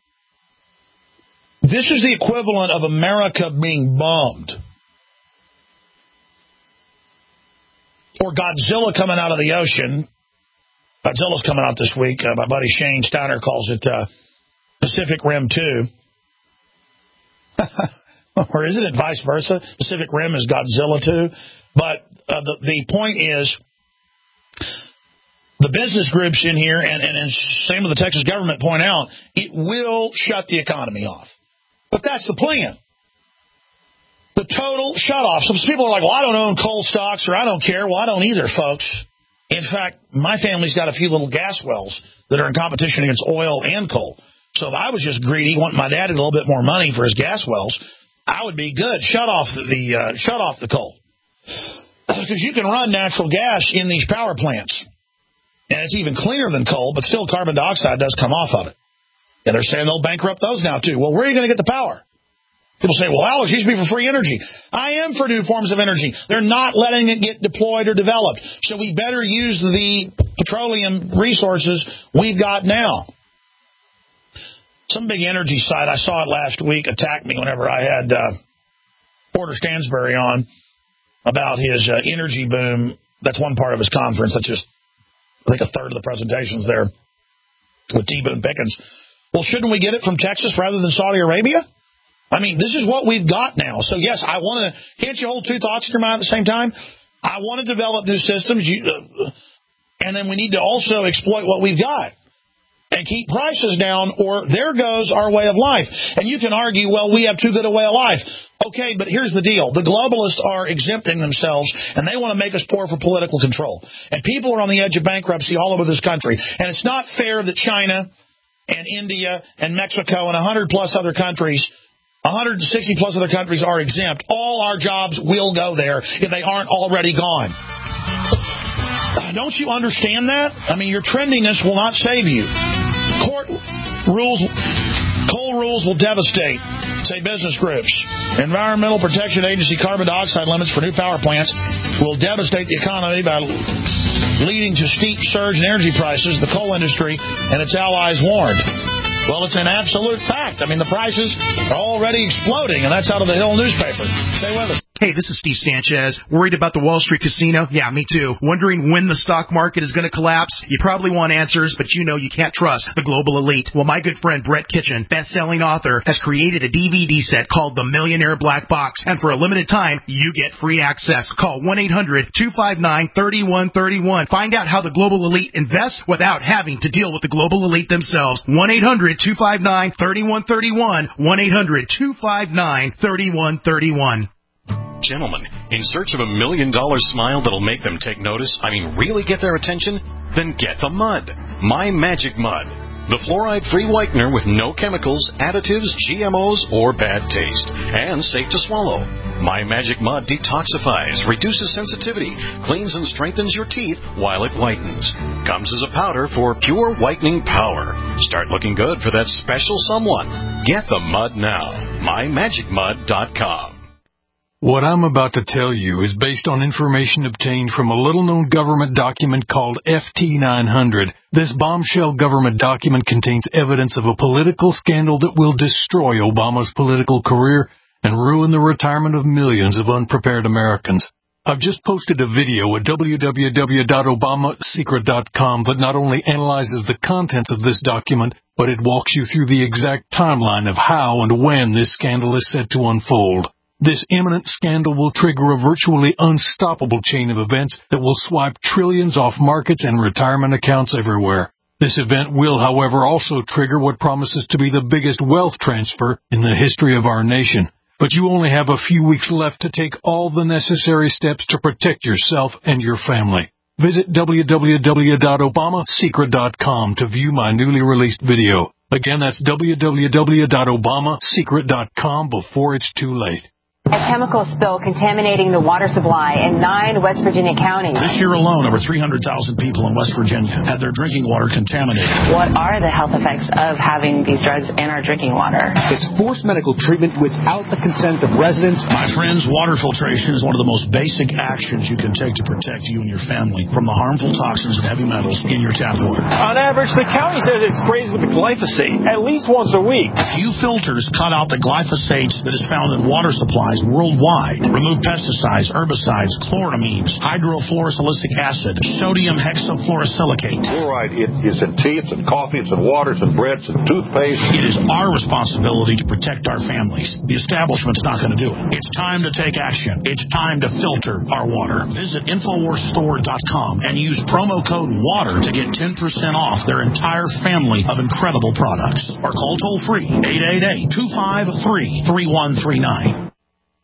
This is the equivalent of America being bombed. Or Godzilla coming out of the ocean. Godzilla's coming out this week. My buddy Shane Steiner calls it Pacific Rim 2. Or isn't it vice versa? Pacific Rim is Godzilla 2. But the point is, the business groups in here, and same with the Texas government point out, it will shut the economy off. But that's the plan. The total shut-off. Some people are like, well, I don't own coal stocks, or I don't care. Well, I don't either, folks. In fact, my family's got a few little gas wells that are in competition against oil and coal. So if I was just greedy, wanting my dad a little bit more money for his gas wells, I would be good. Shut off the coal. Because you can run natural gas in these power plants. And it's even cleaner than coal, but still carbon dioxide does come off of it. And they're saying they'll bankrupt those now, too. Well, where are you going to get the power? People say, well, Alex, used to be for free energy. I am for new forms of energy. They're not letting it get deployed or developed. So we better use the petroleum resources we've got now. Some big energy site, I saw it last week, attacked me whenever I had Porter Stansberry on about his energy boom. That's one part of his conference. That's just, I think, a third of the presentations there. with T-Boone Pickens. Well, shouldn't we get it from Texas rather than Saudi Arabia? I mean, this is what we've got now. So, yes, I want to – can't you hold two thoughts in your mind at the same time? I want to develop new systems, and then we need to also exploit what we've got and keep prices down, or there goes our way of life. And you can argue, well, we have too good a way of life. Okay, but here's the deal. The globalists are exempting themselves, and they want to make us poor for political control. And people are on the edge of bankruptcy all over this country. And it's not fair that China and India and Mexico and 100-plus other countries, 160-plus other countries are exempt. All our jobs will go there if they aren't already gone. Don't you understand that? I mean, your trendiness will not save you. Coal rules will devastate, say business groups. Environmental Protection Agency carbon dioxide limits for new power plants will devastate the economy by leading to steep surge in energy prices, the coal industry and its allies warned. Well, it's an absolute fact. I mean, the prices are already exploding, and that's out of the Hill newspaper. Stay with us. Hey, this is Steve Sanchez. Worried about the Wall Street casino? Yeah, me too. Wondering when the stock market is going to collapse? You probably want answers, but you know you can't trust the global elite. Well, my good friend Brett Kitchen, best-selling author, has created a DVD set called The Millionaire Black Box, and for a limited time, you get free access. Call 1-800-259-3131. Find out how the global elite invests without having to deal with the global elite themselves. 1-800-259-3131. 1-800-259-3131. Gentlemen, in search of $1 million smile that'll make them take notice, really get their attention? Then get the mud. My Magic Mud. The fluoride-free whitener with no chemicals, additives, GMOs, or bad taste. And safe to swallow. My Magic Mud detoxifies, reduces sensitivity, cleans and strengthens your teeth while it whitens. Comes as a powder for pure whitening power. Start looking good for that special someone. Get the mud now. MyMagicMud.com. What I'm about to tell you is based on information obtained from a little-known government document called FT900. This bombshell government document contains evidence of a political scandal that will destroy Obama's political career and ruin the retirement of millions of unprepared Americans. I've just posted a video at www.obamasecret.com that not only analyzes the contents of this document, but it walks you through the exact timeline of how and when this scandal is set to unfold. This imminent scandal will trigger a virtually unstoppable chain of events that will swipe trillions off markets and retirement accounts everywhere. This event will, however, also trigger what promises to be the biggest wealth transfer in the history of our nation. But you only have a few weeks left to take all the necessary steps to protect yourself and your family. Visit www.obamasecret.com to view my newly released video. Again, that's www.obamasecret.com before it's too late. A chemical spill contaminating the water supply in 9 West Virginia counties. This year alone, over 300,000 people in West Virginia had their drinking water contaminated. What are the health effects of having these drugs in our drinking water? It's forced medical treatment without the consent of residents. My friends, water filtration is one of the most basic actions you can take to protect you and your family from the harmful toxins and heavy metals in your tap water. On average, the county says it sprays with the glyphosate at least once a week. Few filters cut out the glyphosate that is found in water supplies worldwide. Remove pesticides, herbicides, chloramines, hydrofluorosilicic acid, sodium hexafluorosilicate. Fluoride, it is in tea, it's in coffee, it's in waters and breads and toothpaste. It is our responsibility to protect our families. The establishment's not going to do it. It's time to take action. It's time to filter our water. Visit InfoWarsStore.com and use promo code WATER to get 10% off their entire family of incredible products. Or call toll-free 888-253-3139.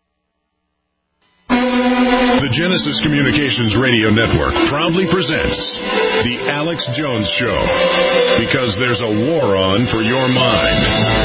The Genesis Communications Radio Network proudly presents The Alex Jones Show, because there's a war on for your mind.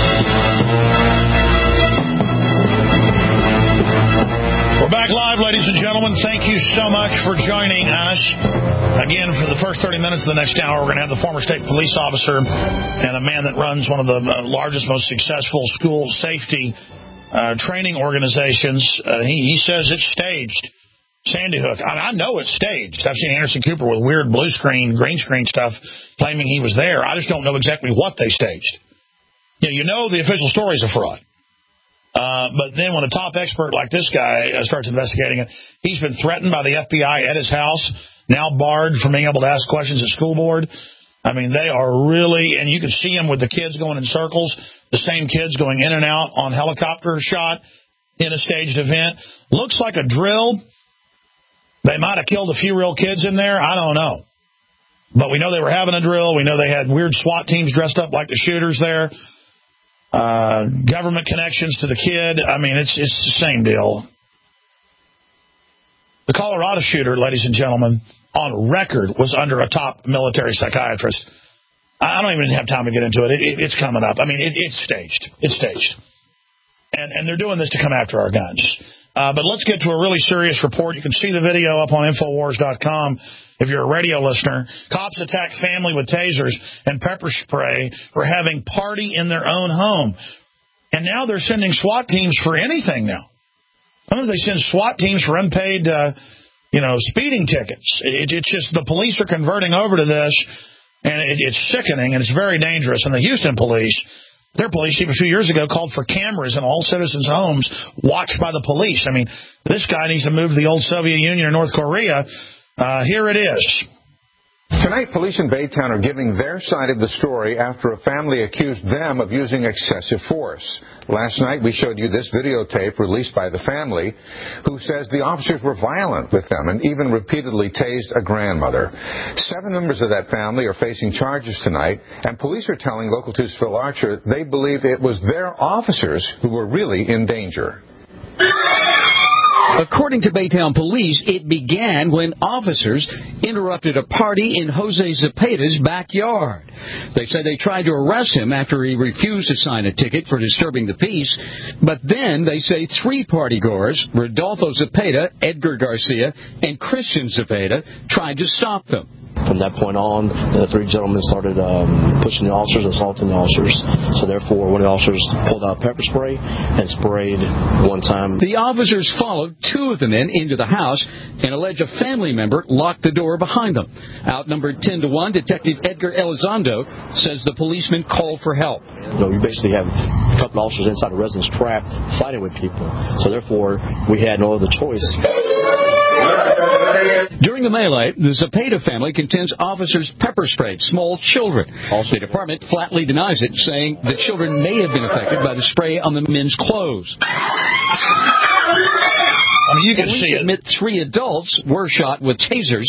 We're back live, ladies and gentlemen. Thank you so much for joining us. Again, for the first 30 minutes of the next hour, we're going to have the former state police officer and a man that runs one of the largest, most successful school safety training organizations. He says it's staged. Sandy Hook. I know it's staged. I've seen Anderson Cooper with weird blue screen, green screen stuff claiming he was there. I just don't know exactly what they staged. You know the official story is a fraud. But then when a top expert like this guy starts investigating it, he's been threatened by the FBI at his house, now barred from being able to ask questions at school board. I mean, they are really, and you can see them with the kids going in circles, the same kids going in and out on helicopter shot in a staged event. Looks like a drill. They might have killed a few real kids in there. I don't know. But we know they were having a drill. We know they had weird SWAT teams dressed up like the shooters there. Government connections to the kid. I mean, it's the same deal. The Colorado shooter, ladies and gentlemen, on record was under a top military psychiatrist. I don't even have time to get into it. It's coming up. I mean, it's staged. It's staged. And they're doing this to come after our guns. But let's get to a really serious report. You can see the video up on Infowars.com if you're a radio listener. Cops attack family with tasers and pepper spray for having party in their own home. And now they're sending SWAT teams for anything now. Sometimes they send SWAT teams for unpaid, speeding tickets. It's just the police are converting over to this, and it's sickening, and it's very dangerous. And the Houston police, their police chief a few years ago called for cameras in all citizens' homes watched by the police. I mean, this guy needs to move to the old Soviet Union or North Korea. Here it is. Tonight, police in Baytown are giving their side of the story after a family accused them of using excessive force. Last night, we showed you this videotape released by the family, who says the officers were violent with them and even repeatedly tased a grandmother. 7 members of that family are facing charges tonight, and police are telling Local 2's Phil Archer they believe it was their officers who were really in danger. According to Baytown Police, it began when officers interrupted a party in Jose Zepeda's backyard. They said they tried to arrest him after he refused to sign a ticket for disturbing the peace, but then they say 3 partygoers, Rodolfo Zepeda, Edgar Garcia, and Christian Zepeda, tried to stop them. From that point on, the 3 gentlemen started pushing the officers, assaulting the officers. So therefore, one of the officers pulled out pepper spray and sprayed one time. The officers followed 2 of the men into the house and allege a family member locked the door behind them. Outnumbered 10-1, Detective Edgar Elizondo says the policeman called for help. You basically have a couple of officers inside the residence trapped fighting with people. So therefore, we had no other choice. During the melee, the Zepeda family contends officers pepper sprayed small children. The department flatly denies it, saying the children may have been affected by the spray on the men's clothes. I mean, you can see it. Admit 3 adults were shot with tasers,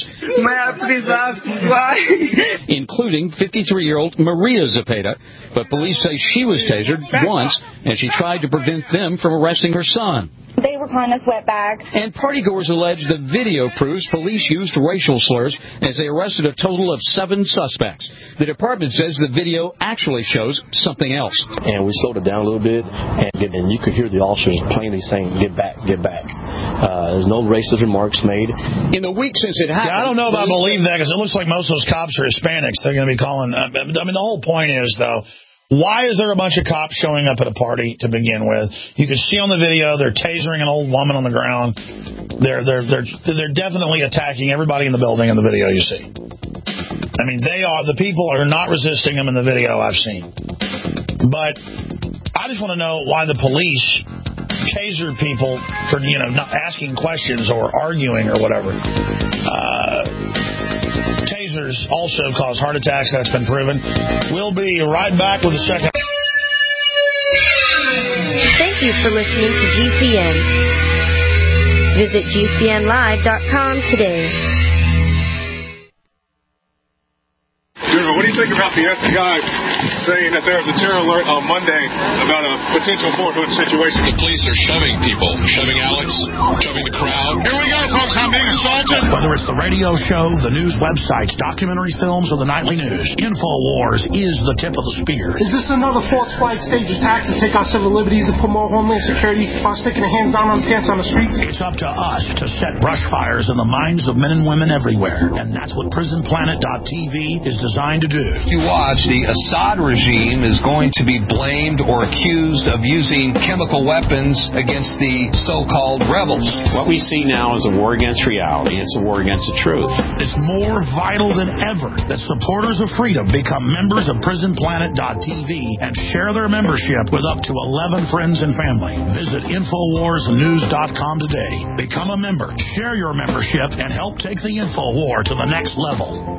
including 53-year-old Maria Zepeda. But police say she was tasered once, and she tried to prevent them from arresting her son. They were calling us wetbags. And partygoers allege the video proves police used racial slurs as they arrested a total of 7 suspects. The department says the video actually shows something else. And we slowed it down a little bit, and you could hear the officers plainly saying, "Get back, get back." There's no racist remarks made. In the week since it happened... Yeah, I don't know if I believe that, because it looks like most of those cops are Hispanics. They're going to be calling... I mean, the whole point is, though, why is there a bunch of cops showing up at a party to begin with? You can see on the video they're tasering an old woman on the ground. They're definitely attacking everybody in the building in the video you see. I mean, the people are not resisting them in the video I've seen. But I just want to know why the police taser people for not asking questions or arguing or whatever. Tasers also cause heart attacks. That's been proven. We'll be right back with a second. Thank you for listening to GCN. Visit GCNlive.com today. What do you think about the FBI saying that there was a terror alert on Monday about a potential Fort Hood situation? The police are shoving people, shoving Alex, shoving the crowd. Here we go, folks. I'm being assaulted. Whether it's the radio show, the news websites, documentary films, or the nightly news, InfoWars is the tip of the spear. Is this another false flag stage attack to take our civil liberties and put more homeland security by sticking their hands down on the pants on the streets? It's up to us to set brush fires in the minds of men and women everywhere. And that's what PrisonPlanet.tv is designed to do. You watch, the Assad regime is going to be blamed or accused of using chemical weapons against the so-called rebels. What we see now is a war against reality. It's a war against the truth. It's more vital than ever that supporters of freedom become members of PrisonPlanet.tv and share their membership with up to 11 friends and family. Visit InfoWarsNews.com today. Become a member, share your membership, and help take the InfoWar to the next level.